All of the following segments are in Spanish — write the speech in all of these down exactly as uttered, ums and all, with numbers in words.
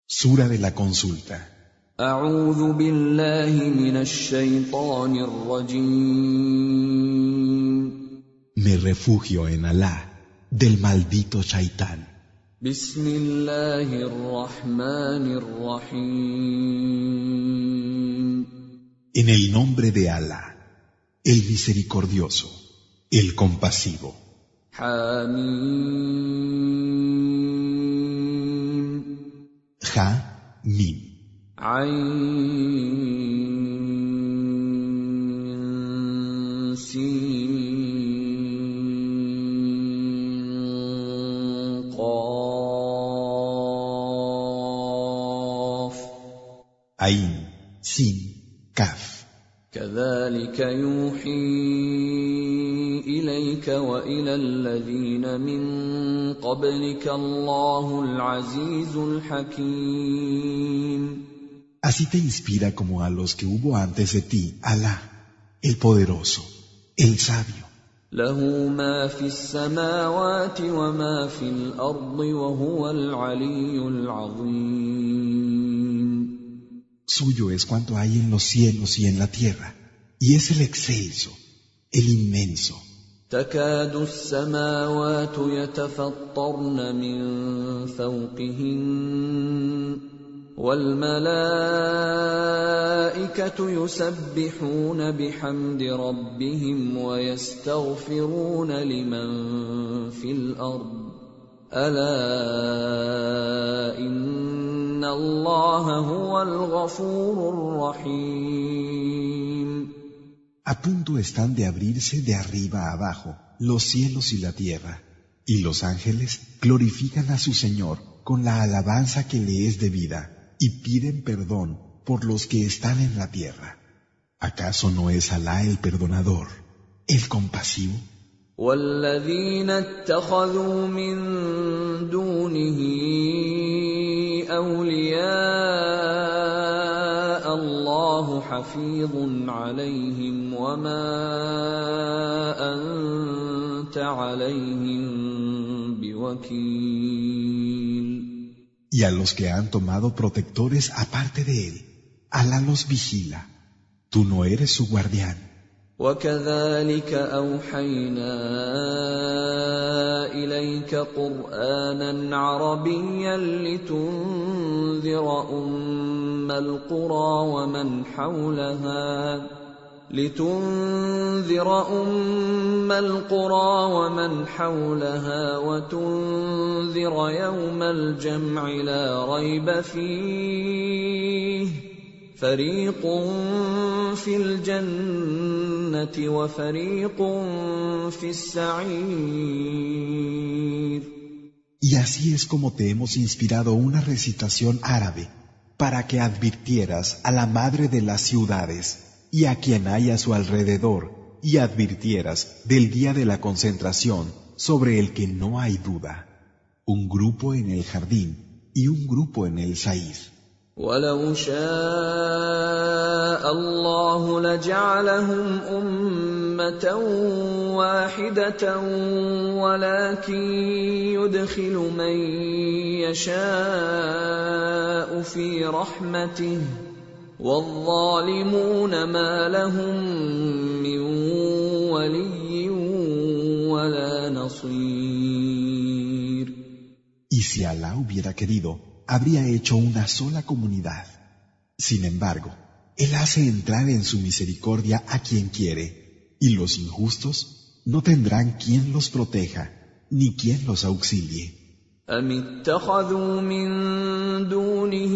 Sura de la consulta. أعوذ بالله من الشيطان الرجيم. Me refugio en Alá del maldito Shaitán. بسم الله الرحمن الرحيم. En el nombre de Alá, el misericordioso, el compasivo. حميم. Ja, Mim. عين سين قاف. Ain, Sin, Kaf. كذلك يوحي إليك وإلى الذين من قبلك الله العزيز الحكيم. Así te inspira como a los que hubo antes de ti, Alá, el poderoso, el sabio. له ما في السماوات وما في الأرض وهو العلي العظيم. Suyo es cuanto hay en los cielos y en la tierra, y es el excelso, el inmenso. تكاد السماوات يتفطرن من فوقهن والملائكة يسبحون بحمد ربهم ويستغفرون لمن في الأرض ألا إن الله هو الغفور الرحيم. A punto están de abrirse de arriba a abajo los cielos y la tierra, y los ángeles glorifican a su Señor con la alabanza que le es debida, y piden perdón por los que están en la tierra. ¿Acaso no es Alá el perdonador, el compasivo? والذين اتخذوا من دونه أولياء الله حفيظ عليهم وما أنت عليهم بوكيل. Y a los que han tomado protectores aparte de él, Alá los vigila. Tú no eres su guardián. وكذلك أوحينا إليك قرآنا عربيا لتنذر أم القرى ومن حولها لتنذر أم القرى ومن حولها وتنذر يوم الجمع لا ريب فيه فريق في الجنة وفريق في السعير. Y así es como te hemos inspirado una recitación árabe para que advirtieras a la madre de las ciudades y a quien hay a su alrededor, y advirtieras del día de la concentración sobre el que no hay duda, un grupo en el jardín y un grupo en el saír. ولو شاء الله لجعلهم أمة واحدة ولكن يدخل من يشاء في رحمته والظالمون ما لهم من ولي ولا نصير. Y si Alá hubiera querido, habría hecho una sola comunidad. Sin embargo, Él hace entrar en su misericordia a quien quiere, y los injustos no tendrán quien los proteja, ni quien los auxilie. أم اتخذوا من دونه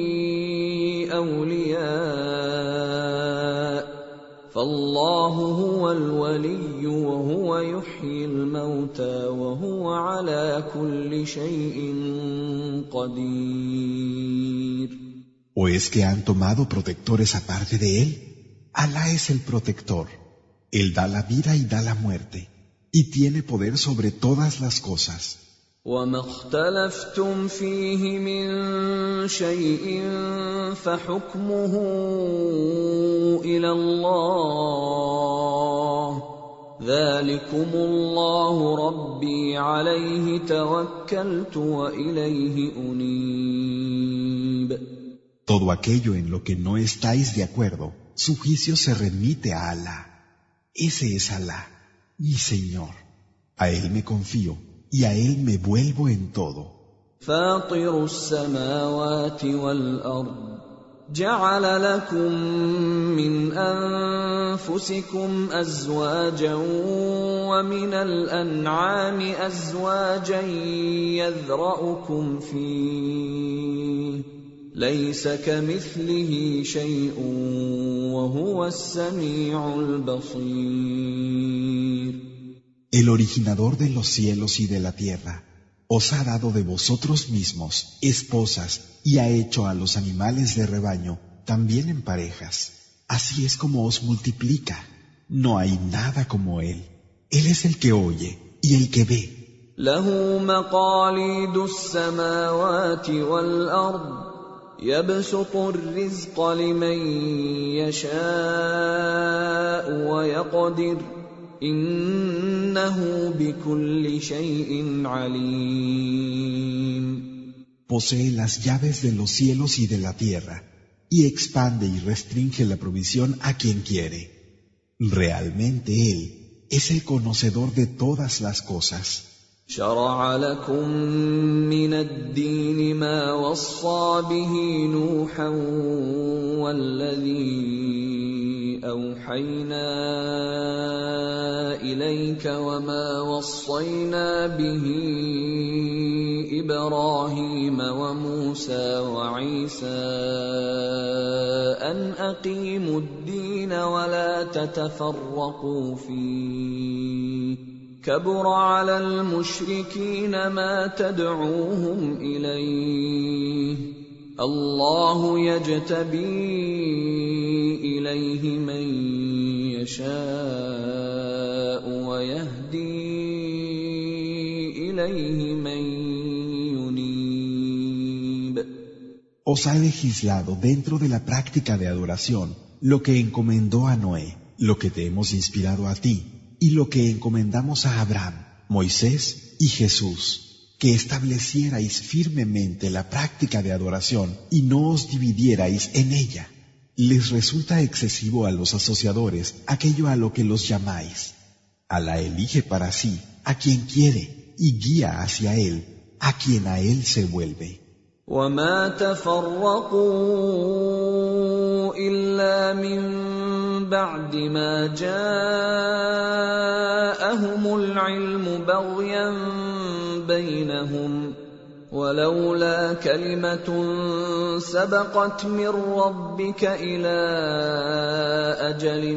أولياء فالله هو الولي وهو يحيي الموتى وهو على كل شيء قدير. ¿O es que han tomado protectores aparte de Él? Alá es el protector. Él da la vida y da la muerte, y tiene poder sobre todas las cosas. وما اختلفتم فيه من شيء فحكمه إلى الله ذلكم الله ربي عليه توكلت وإليه أنيب. Todo aquello en lo que no estáis de acuerdo, su juicio se remite a Alá. Ese es Alá, mi Señor. A Él me confío y a Él me vuelvo en todo. فاطر السماوات والأرض جعل لكم من أنفسكم أزواجا ومن الأنعام أزواجا يذرأكم فيه ليس كمثله شيء وهو السميع البصير. El originador de los cielos y de la tierra os ha dado de vosotros mismos esposas y ha hecho a los animales de rebaño también en parejas. Así es como os multiplica. No hay nada como Él. Él es el que oye y el que ve. له مقاليد السماوات والأرض يبسط الرزق لمن يشاء ويقدر إنه بكل شيء عليم. Posee las llaves de los cielos y de la tierra y expande y restringe la provisión a quien quiere. Realmente Él es el conocedor de todas las cosas. شرع لكم من الدين ما وصى به نوحا والذي أوحينا إليك وما وصينا به إبراهيم وموسى وعيسى أن أقيموا الدين ولا تتفرقوا فيه كبر على المشركين ما تدعوهم إليه الله يجتبي إليه من يشاء ويهدي إليه من ينيب. Os ha legislado dentro de la práctica de adoración lo que encomendó a Noé, lo que te hemos inspirado a ti, y lo que encomendamos a Abraham, Moisés y Jesús, que establecierais firmemente la práctica de adoración y no os dividierais en ella. Les resulta excesivo a los asociadores aquello a lo que los llamáis. Alá elige para sí a quien quiere y guía hacia él a quien a él se vuelve. وما تفرقوا إلا من بعد ما جاءهم العلم بغيا بينهم ولولا كلمة سبقت من ربك إلى أجل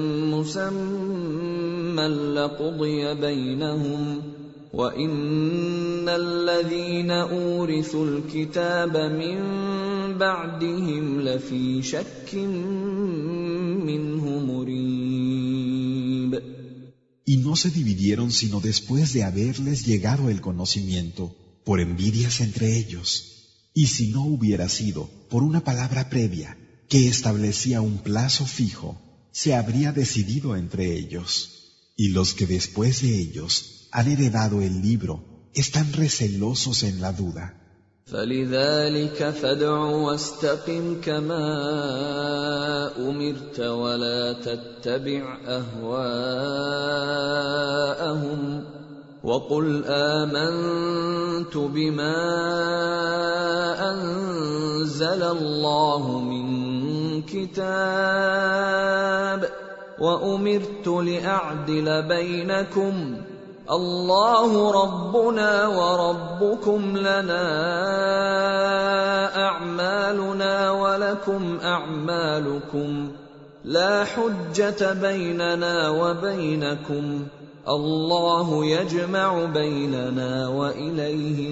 مسمى لقضي بينهم وَإِنَّ الَّذِينَ أُورِثُوا الْكِتَابَ مِنْ بَعْدِهِمْ لَفِي شَكٍّ مِّنْهُ مُرِيبٍ. Y no se dividieron sino después de haberles llegado el conocimiento, por envidias entre ellos. Y si no hubiera sido por una palabra previa que establecía un plazo fijo, se habría decidido entre ellos. Y los que después de ellos han heredado el libro, están recelosos en la duda. فَلِذَلِكَ فَادْعُ وَاسْتَقِمْ كَمَا أُمِرْتَ وَلَا تَتَّبِعْ أَهْوَاءَهُمْ وَقُلْ آمَنْتُ بِمَا أَنزَلَ اللَّهُ مِنْ كِتَابٍ وَأُمِرْتُ لِأَعْدِلَ بَيْنَكُمْ الله ربنا وربكم لنا أعمالنا ولكم أعمالكم لا حجة بيننا وبينكم الله يجمع بيننا وإليه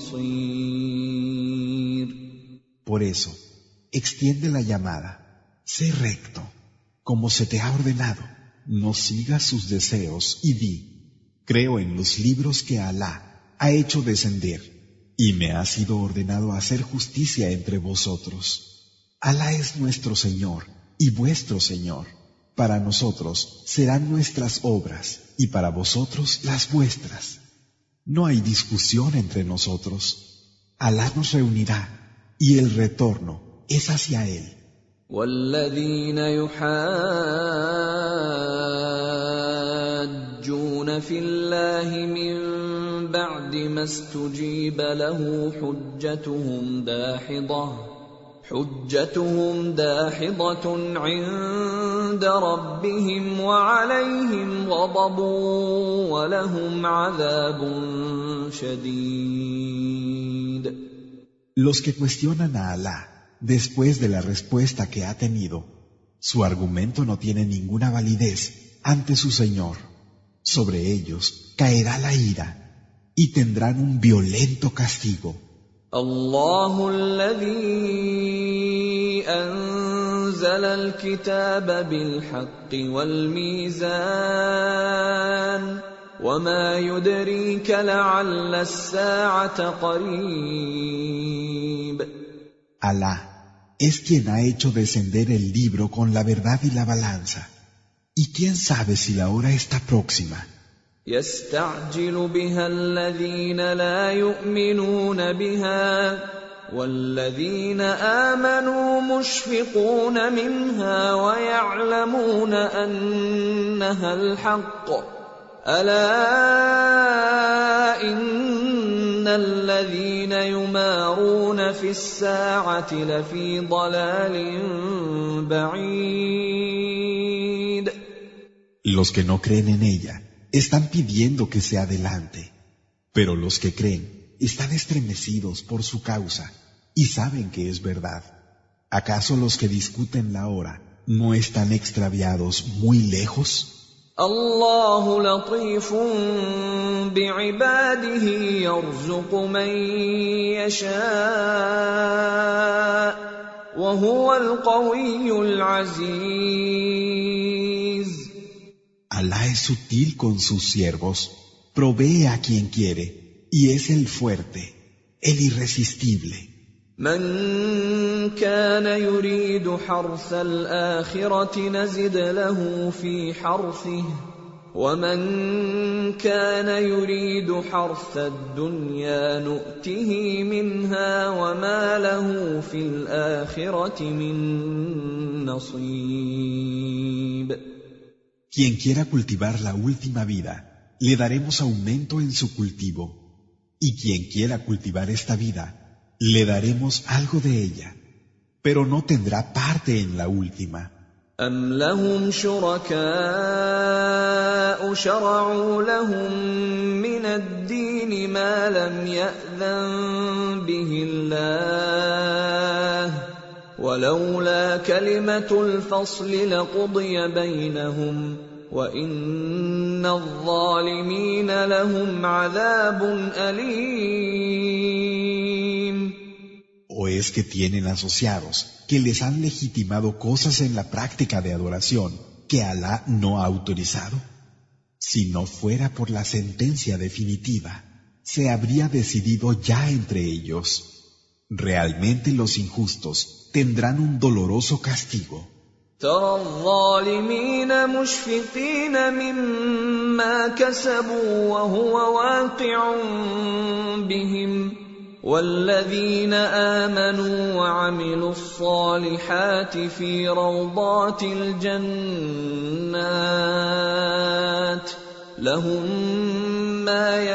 المصير. Por eso, extiende la llamada, sé recto, como se te ha ordenado, no sigas sus deseos y di: creo en los libros que Alá ha hecho descender y me ha sido ordenado hacer justicia entre vosotros. Alá es nuestro Señor y vuestro Señor. Para nosotros serán nuestras obras y para vosotros las vuestras. No hay discusión entre nosotros. Alá nos reunirá y el retorno es hacia Él. والذين يحاجون في الله من بعد ما استجيب له حجتهم داحضة حجتهم داحضة عند ربهم وعليهم غضب ولهم عذاب شديد. Los que cuestionan a Alá después de la respuesta que ha tenido, su argumento no tiene ninguna validez ante su Señor. Sobre ellos caerá la ira y tendrán un violento castigo. الله الذي أنزل الكتاب بالحق والميزان وما يدريك لعل الساعة قريب. Alá es quien ha hecho descender el libro con la verdad y la balanza. ¿Y quién sabe si la hora está próxima? يستعجل بها الذين لا يؤمنون بها والذين آمنوا مشفقون منها ويعلمون أنها الحق ألا إن الذين يمارون في الساعة لفي ضلال بعيد. Los que no creen en ella están pidiendo que se adelante, pero los que creen están estremecidos por su causa y saben que es verdad. ¿Acaso los que discuten la hora no están extraviados muy lejos? الله لطيف بعباده يرزق من يشاء وهو القوي العزيز. Alá es sutil con sus siervos, provee a quien quiere y es el fuerte, el irresistible. من كان يريد حرث الآخرة نزد له في حرثه ومن كان يريد حرث الدنيا نؤته منها وما له في الآخرة من نصيب. Quien quiera cultivar la última vida, le daremos aumento en su cultivo, y quien quiera cultivar esta vida, le daremos algo de ella, pero no tendrá parte en la última. أم لهم شركاء شرعوا لهم من الدين ما لم يأذن به الله ولولا كلمة الفصل لقضي بينهم وإن الظالمين لهم عذاب أليم. ¿O es que tienen asociados que les han legitimado cosas en la práctica de adoración que Alá no ha autorizado? Si no fuera por la sentencia definitiva, se habría decidido ya entre ellos. Realmente los injustos tendrán un doloroso castigo. ترى الظالمين مشفقين مما كسبوا وهو واقع بهم والذين آمنوا وعملوا الصالحات في روضات الجنات لهم ما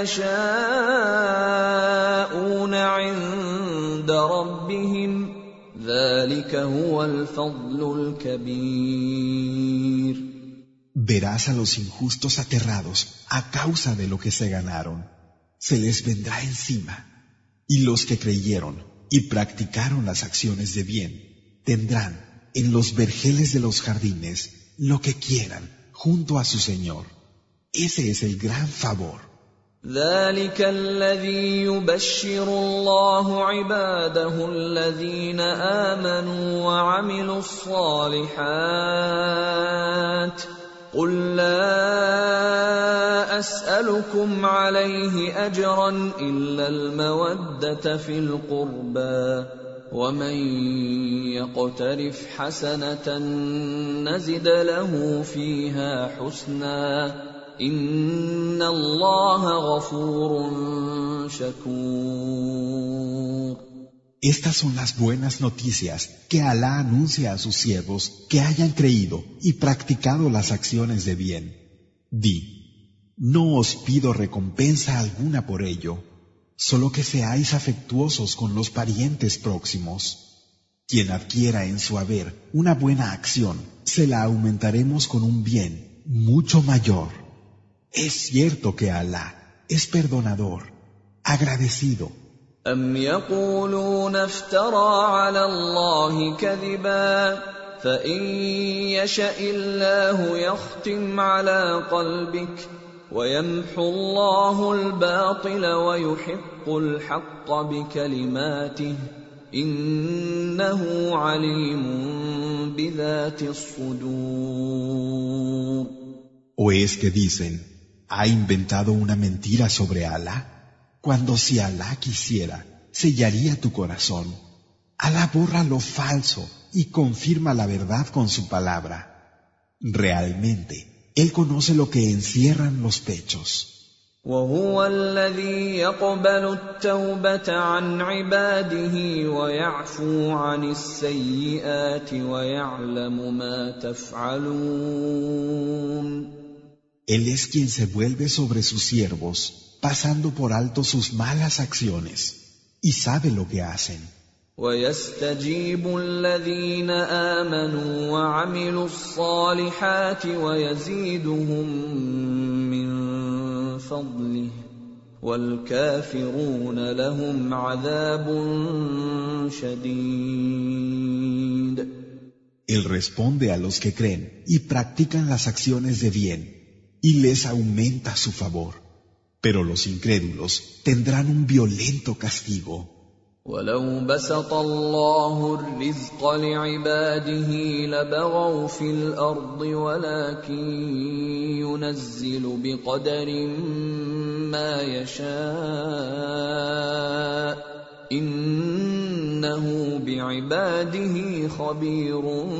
يشاءون عند ربهم ذلك هو الفضل الكبير. Verás a los injustos aterrados a causa de lo que se ganaron. Se les vendrá encima. Y los que creyeron y practicaron las acciones de bien tendrán en los vergeles de los jardines lo que quieran junto a su Señor. Ese es el gran favor. ذلك الذي يبشر الله عباده الذين آمنوا وعملوا الصالحات قل لا أسألكم عليه أجرا إلا المودة في القربى ومن يقترف حسنة نزد له فيها حسنا إن الله غفور شكور. Estas son las buenas noticias que Alá anuncia a sus siervos que hayan creído y practicado las acciones de bien. Di, no os pido recompensa alguna por ello, solo que seáis afectuosos con los parientes próximos. Quien adquiera en su haber una buena acción, se la aumentaremos con un bien mucho mayor. Es cierto que Alá es perdonador, agradecido. أم يقولون افترى على الله كذبا فإن يشأ الله يختم على قلبك ويمحو الله الباطل ويحق الحق بكلماته إنه عليم بذات الصدور. ¿O es que dicen, ha inventado una mentira sobre Alá? Cuando si Alá quisiera, sellaría tu corazón. Alá borra lo falso y confirma la verdad con su palabra. Realmente, Él conoce lo que encierran los pechos. وهو الذي يقبل التوبة عن عباده ويعفو عن السيئات ويعلم ما تفعلون. Él es quien se vuelve sobre sus siervos, pasando por alto sus malas acciones, y sabe lo que hacen. ويستجيب الذين آمنوا وعملوا الصالحات ويزيدهم من فضله والكافرون لهم عذاب شديد. Él responde a los que creen y practican las acciones de bien, y les aumenta su favor. Pero los incrédulos tendrán un violento castigo. ولو بسط الله الرزق لعباده لبغوا في الأرض ولكن ينزل بقدر ما يشاء إنه بعباده خبير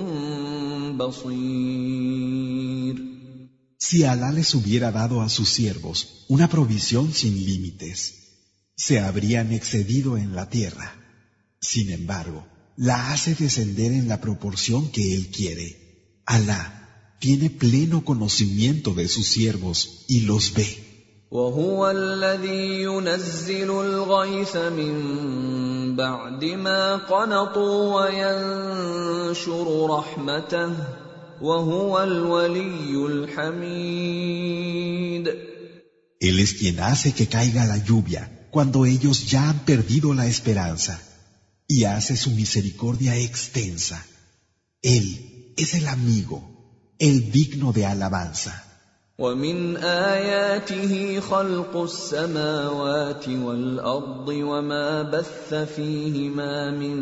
بصير. Si Alá les hubiera dado a sus siervos una provisión sin límites, se habrían excedido en la tierra. Sin embargo, la hace descender en la proporción que Él quiere. Alá tiene pleno conocimiento de sus siervos y los ve. وهو الذي ينزل الغيث من بعد ما قنطوا وينشر رحمته وهو الولي الحميد. Él es quien hace que caiga la lluvia cuando ellos ya han perdido la esperanza, y hace su misericordia extensa. Él es el amigo, el digno de alabanza. ومن آياته خلق السماوات والأرض وما بث فيهما من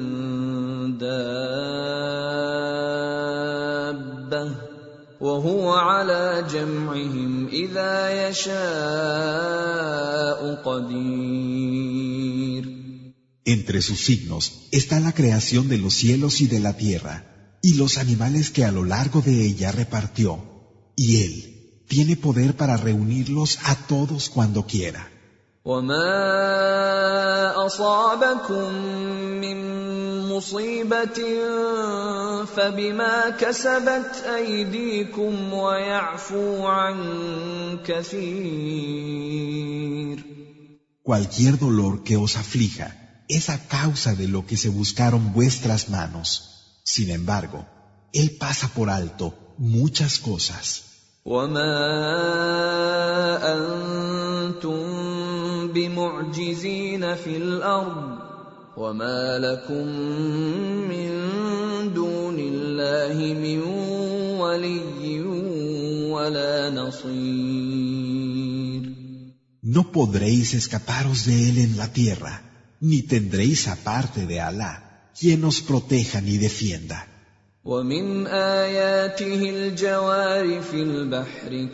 دابة وهو على جمعهم إذا يشاء قدير. Entre sus signos está la creación de los cielos y de la tierra, y los animales que a lo largo de ella repartió, y Él tiene poder para reunirlos a todos cuando quiera. وما أصابكم من مصيبة فبما كسبت أيديكم ويعفو عن كثير. Cualquier dolor que os aflija es a causa de lo que se buscaron vuestras manos. Sin embargo, Él pasa por alto muchas cosas. وما أنتم بمعجزين في الأرض وما لكم من دون الله من ولي ولا نصير. No podréis escaparos de Él en la tierra, ni tendréis aparte de Alá quien os proteja ni defienda. ومن آياته الجوار في البحر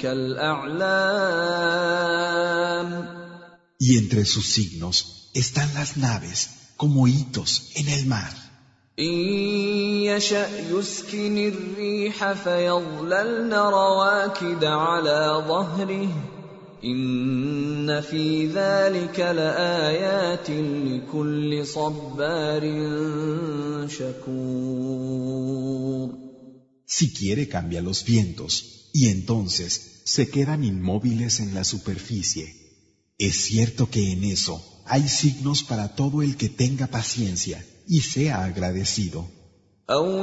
كالأعلام. Y entre sus signos están las naves como hitos en el mar. إن يشأ يسكن الريح فيظللن رواكد على ظهره إن في ذلك لآيات لكل صبار شكور. Si quiere cambia los vientos, y entonces se quedan inmóviles en la superficie. Es cierto que en eso hay signos para todo el que tenga paciencia y sea agradecido. أو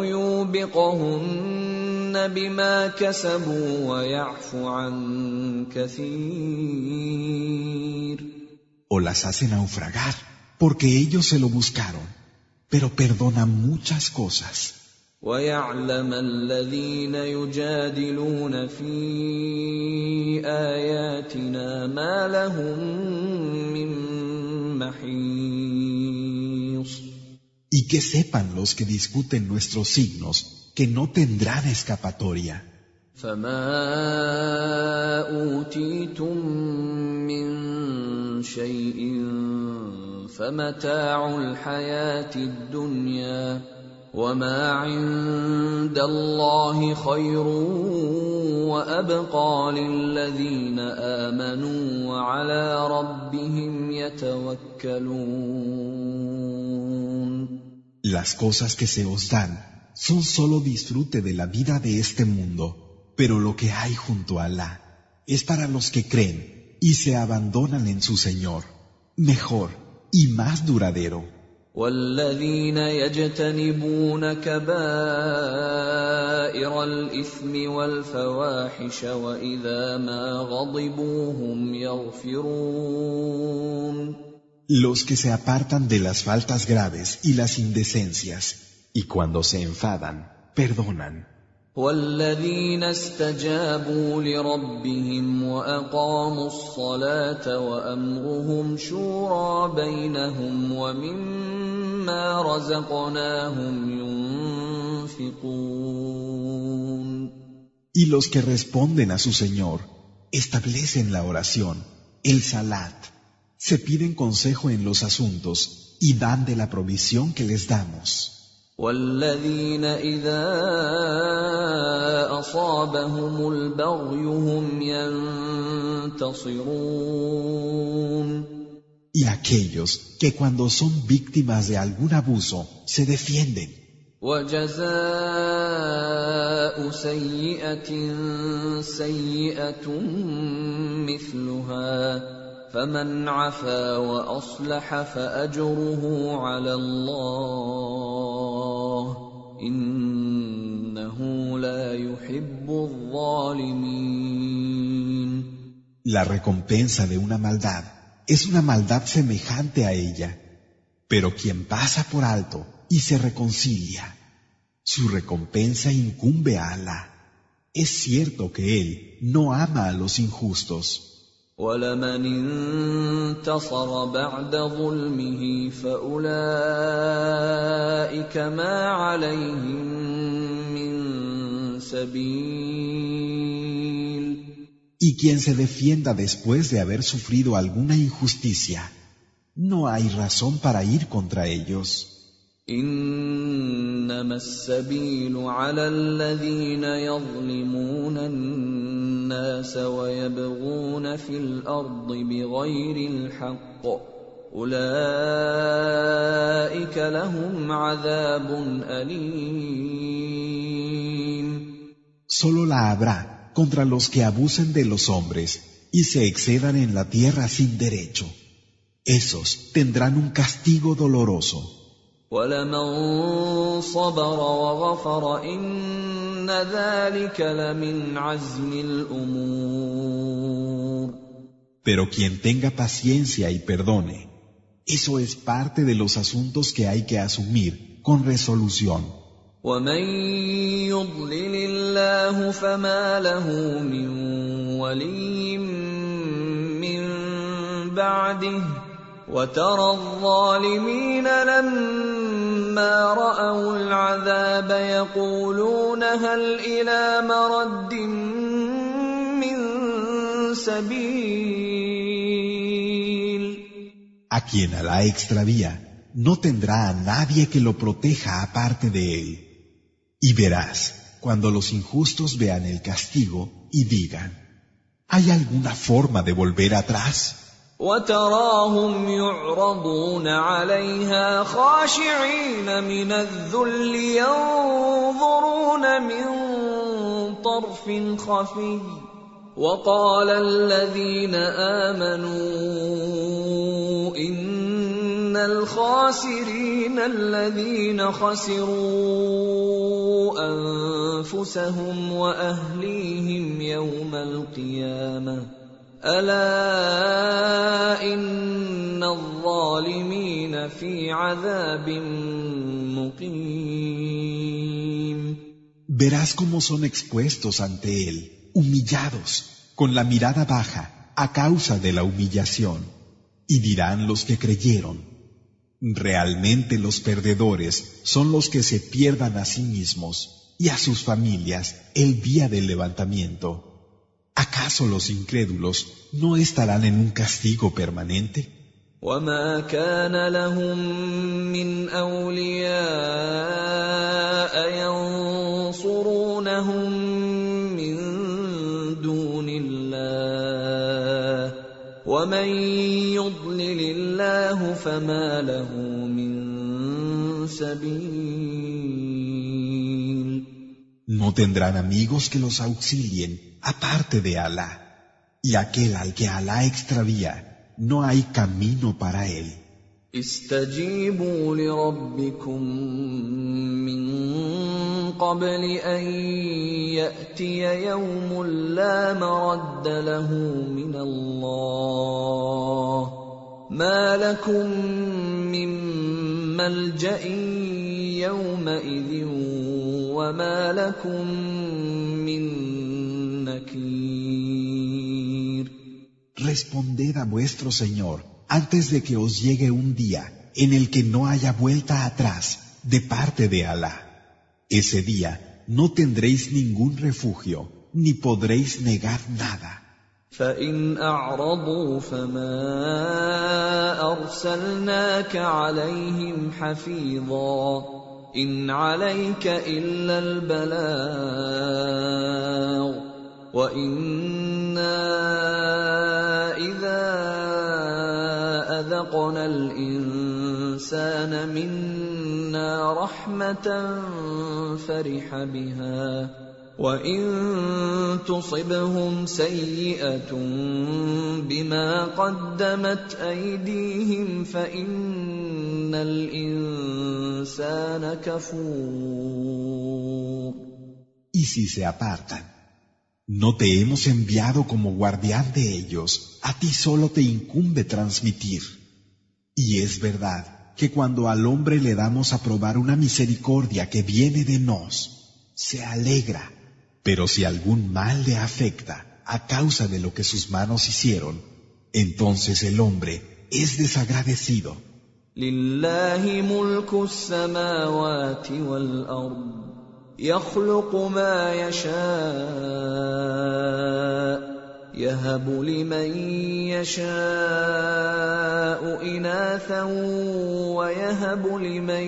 يوبقهن بما كسبوا ويعفو عن كثير. O las hace naufragar, porque ellos se lo buscaron, pero perdona muchas cosas. ويعلم الذين يجادلون في آياتنا ما لهم من محيص. Y que sepan los que discuten nuestros signos que no tendrán escapatoria. فما أوتيتم من شيء فمتاع الحياة الدنيا وما عند الله خير وأبقى للذين آمنوا وعلى ربهم يتوكلون. Las cosas que se os dan son solo disfrute de la vida de este mundo, pero lo que hay junto a Alá es para los que creen y se abandonan en su Señor, mejor y más duradero. والذين يجتنبون كبائر الإثم والفواحش وإذا ما غضبوا هم يغفرون. Los que se apartan de las faltas graves y las indecencias, y cuando se enfadan, perdonan. والذين استجابوا لربهم وأقاموا الصلاة وأمرهم شورى بينهم ومما رزقناهم ينفقون. Y los que responden a su Señor, establecen la oración, el salat, se piden consejo en los asuntos y dan de la provisión que les damos. والذين إذا أصابهم البغي هم ينتصرون. Y aquellos que cuando son víctimas de algún abuso se defienden. وجزاء سيئة سيئة مثلها فمن عفا وأصلح فأجره على الله إنه لا يحب الظالمين. La recompensa de una maldad es una maldad semejante a ella, pero quien pasa por alto y se reconcilia, su recompensa incumbe a Alá. Es cierto que Él no ama a los injustos. وَلَمَنِ انتَصَرَ بَعْدَ ظُلْمِهِ فَأُولَئِكَ مَا عَلَيْهِم مِّن سَبِيلٍ. Y quien se defienda después de haber sufrido alguna injusticia, no hay razón para ir contra ellos. إنما السبيل على الذين يظلمون الناس ويبغون في الأرض بغير الحق أولئك لهم عذاب أليم. Solo la habrá contra los que abusen de los hombres y se excedan en la tierra sin derecho. Esos tendrán un castigo doloroso. وَلَمَن صَبَرَ وَغَفَرَ إِنَّ ذَلِكَ لَمِنْ عَزْمِ الْأُمُورِ. Pero quien tenga paciencia y perdone, eso es parte de los asuntos que hay que asumir con resolución. وَمَن يُضْلِلِ اللَّهُ فَمَا لَهُ مِن وَلِيٍّ مِّن بَعْدِهِ وَتَرَى الظَّالِمِينَ لَمَّا رَأَوُا الْعَذَابَ يَقُولُونَ هَلْ إِلَىٰ مَرَدٍّ مِّن سَبِيلٍ. A quien Alá extravía, no tendrá a nadie que lo proteja aparte de él. Y verás, cuando los injustos vean el castigo y digan: ¿Hay alguna forma de volver atrás? وتراهم يعرضون عليها خاشعين من الذل ينظرون من طرف خفي وقال الذين آمنوا إن الخاسرين الذين خسروا أنفسهم وأهليهم يوم القيامة ألا إن الظالمين في عذاب مقيم. Verás cómo son expuestos ante él, humillados, con la mirada baja, a causa de la humillación. Y dirán los que creyeron, realmente los perdedores son los que se pierdan a sí mismos y a sus familias el día del levantamiento. ¿Acaso los incrédulos no estarán en un castigo permanente? وما كان لهم من أولياء ينصرونهم من دون الله ومن يضلل الله فما له من سبيل. No tendrán amigos que los auxilien aparte de Alá, y aquel al que Alá extravía, no hay camino para él. استجيبوا لربكم من قبل أن يأتي يوم لا مرد له من الله ما لكم من ملجأ يومئذ وما لكم من Responded a vuestro Señor antes de que os llegue un día en el que no haya vuelta atrás de parte de Alá. Ese día no tendréis ningún refugio ni podréis negar nada. فإن أعرضوا فما أرسلناك عليهم حفيظا إن عليك إلا البلاغ وإنا إذا أذقنا الإنسان منا رحمة فرح بها وإن تصبهم سيئة بما قدمت أيديهم فإن الإنسان كفور. Y si se apartan, no te hemos enviado como guardián de ellos, a ti solo te incumbe transmitir. Y es verdad que cuando al hombre le damos a probar una misericordia que viene de nos, se alegra. Pero si algún mal le afecta a causa de lo que sus manos hicieron, entonces el hombre es desagradecido. لله ملك السماوات والأرض يخلق ما يشاء يهب لمن يشاء إناثا ويهب لمن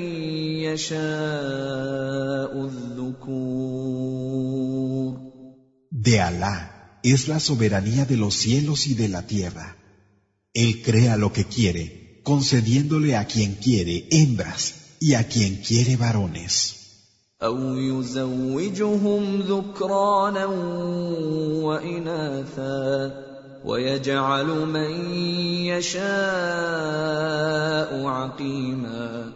يشاء الذكور. De Alá es la soberanía de los cielos y de la tierra. Él crea lo que quiere, concediéndole a quien quiere hembras y a quien quiere varones. أو يزوجهم ذكرانا وإناثا ويجعل من يشاء عقيما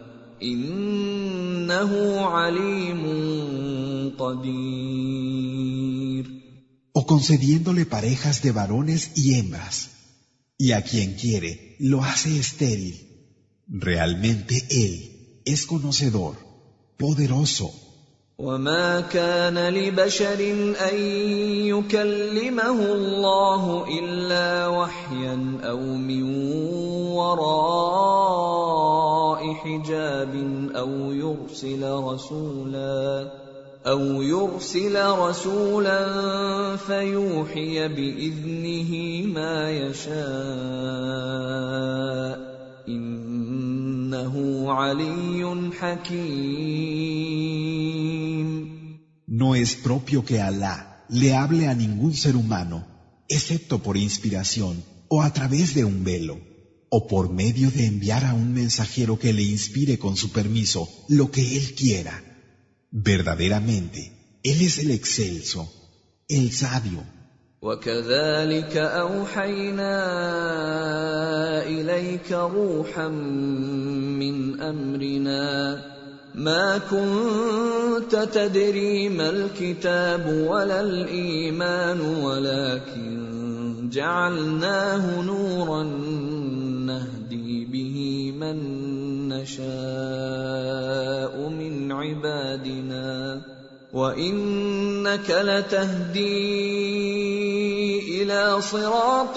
إنه عليم قدير. O concediéndole parejas de varones y hembras, y a quien quiere lo hace estéril. Realmente Él es conocedor, poderoso. وما كان لبشر أن يكلمه الله إلا وحيا أو من وراء حجاب أو يرسل رسولا أو يرسل رسولا فيوحي بإذنه ما يشاء إنه علي حكيم. No es propio que Alá le hable a ningún ser humano, excepto por inspiración o a través de un velo, o por medio de enviar a un mensajero que le inspire con su permiso lo que él quiera. Verdaderamente, Él es el excelso, el sabio. وكذلك أوحينا إليك روحا من أمرنا ما كنت تدري ما الكتاب ولا الإيمان ولكن جعلناه نورا نهدي به من نشاء من عبادنا وإنك لتهدي إلى صراط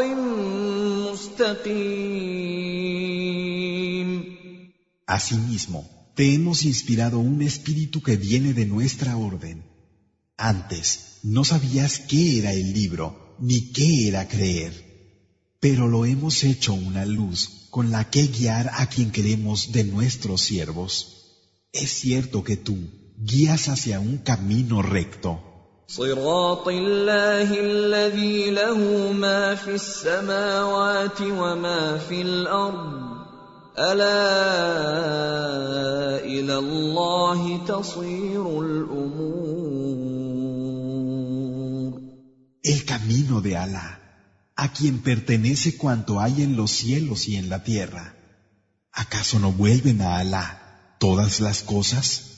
مستقيم. Asimismo, te hemos inspirado un espíritu que viene de nuestra orden. Antes no sabías qué era el libro ni qué era creer, pero lo hemos hecho una luz con la que guiar a quien queremos de nuestros siervos. Es cierto que tú guías hacia un camino recto. صراط الله الذي له ما في السماوات وما في الأرض ألا إلى الله تصير الأمور. El camino de Alá, a quien pertenece cuanto hay en los cielos y en la tierra. ¿Acaso no vuelven a Alá todas las cosas?